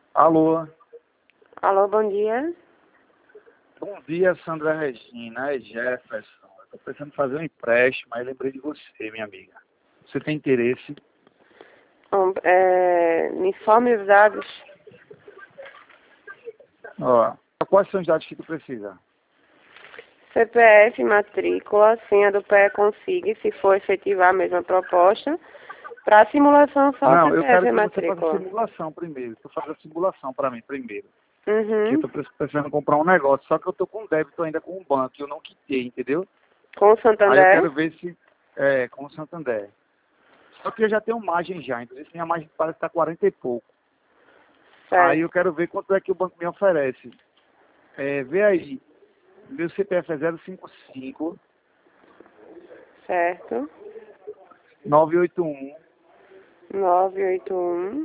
Alô, Alô, bom dia. bom dia, Sandra Regina, é Jefferson. Estou precisando fazer um empréstimo, aí lembrei de você, minha amiga. Você tem interesse? Bom, me informe os dados. Ó, quais são os dados que tu precisa? CPF, matrícula, senha do PE consiga, se for efetivar a mesma proposta. Para simulação, só Não, eu CPF quero e que você faça a matrícula. simulação primeiro. Tu faz a simulação para mim primeiro. Que eu Uhum. tô precisando comprar um negócio, só que eu tô com débito ainda com o banco, que eu não quitei, entendeu? Com o Aí eu Santander? quero ver se com o Santander. Só que eu já tenho margem já, então minha margem parece estar 40 e pouco. Aí Certo. eu quero ver quanto é que o banco me oferece. Vê aí, meu CPF é 055 Certo. 981 981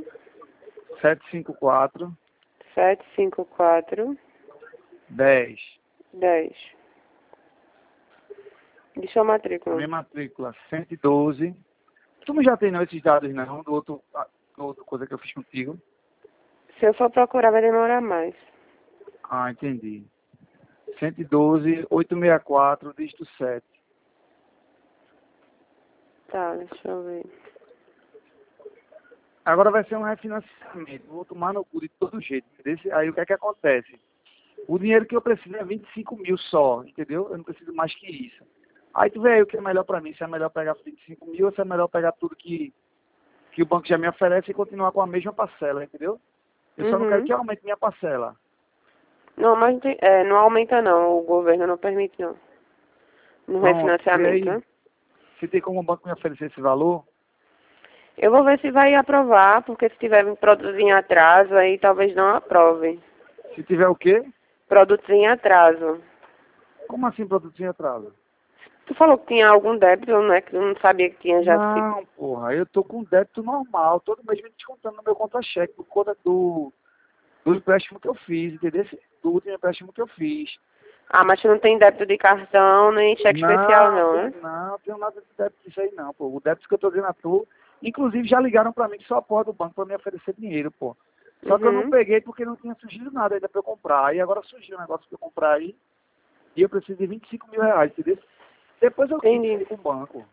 754 754 10. 10. Deixa a A matrícula. minha matrícula 112. Tu não já tem não esses dados não, do outro coisa que eu fiz contigo? Se eu for procurar, vai demorar mais. Ah, entendi. 112 864 dígito 7. Tá, deixa eu ver. Agora vai ser um refinanciamento. Vou tomar no cu de todo jeito. Aí o que é que acontece? O dinheiro que eu preciso é 25 mil só, entendeu? Eu não preciso mais que isso. Aí tu vê aí o que é melhor pra mim. Se é melhor pegar 25 mil ou se é melhor pegar tudo que o banco já me oferece e continuar com a mesma parcela, entendeu? Eu só não quero Uhum. que aumente minha parcela. Não, mas não aumenta não. O governo não permite não. No Pronto, vê refinanciamento, aí. né? Se tem como o banco me oferecer esse valor, Eu vou ver se vai aprovar, porque se tiver produtos em atraso, aí talvez não aprove. se tiver o quê? Produtos em atraso. Como assim produto em atraso? Tu falou que tinha algum débito, né? Que tu não sabia que tinha já se... Não, porra, eu tô com débito normal, todo mês me descontando no meu conta-cheque, por conta do empréstimo que eu fiz, entendeu? Do último empréstimo que eu fiz. Ah, mas tu não tem débito de cartão, nem cheque especial Não, não, né? não tenho nada de débito disso aí não, pô. O débito que eu tô dizendo a tu, inclusive já ligaram pra mim que só a porra do banco pra me oferecer dinheiro, pô. Só que eu não Uhum. peguei porque não tinha surgido nada ainda pra eu comprar. E agora surgiu um negócio pra eu comprar aí, e eu preciso de 25 mil reais, entendeu? Depois eu quito isso Entendi. aí com o banco.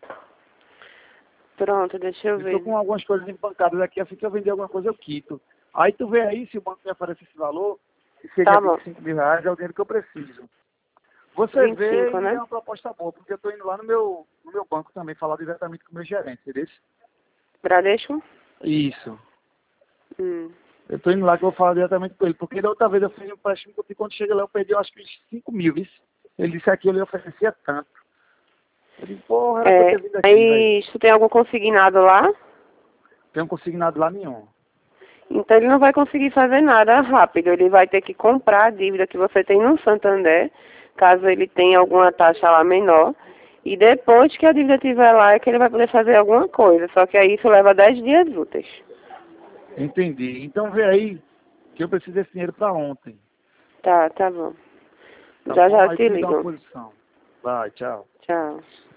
Pronto, deixa eu Eu tô ver. com algumas coisas empancadas aqui, assim que eu vender alguma coisa eu quito. Aí tu vê aí se o banco me oferece esse valor, que seja Tá bom. 25 mil reais, é o dinheiro que eu preciso. Você vê 25, e me né? dá uma proposta boa, porque eu tô indo lá no meu banco também, falar diretamente com o meu gerente, entendeu? Bradesco? Isso. Hum. Eu tô indo lá que eu vou falar diretamente com ele, porque da outra vez eu fiz um empréstimo que quando chega lá eu perdi, eu acho que uns 5 mil, viu? Ele disse que eu lhe oferecia tanto. Eu disse, porra, era pra eu ter vindo aqui, velho. Aí, tu tem algum consignado lá? Tenho consignado lá nenhum. Então ele não vai conseguir fazer nada rápido. Ele vai ter que comprar a dívida que você tem no Santander, caso ele tenha alguma taxa lá menor. E depois que a dívida estiver lá, é que ele vai poder fazer alguma coisa. Só que aí isso leva 10 dias úteis. Entendi. Então vê aí que eu preciso desse dinheiro pra ontem. Tá, tá bom. Tá Já bom? já Aí te tu me dá uma ligo. posição. Vai, tchau. Tchau.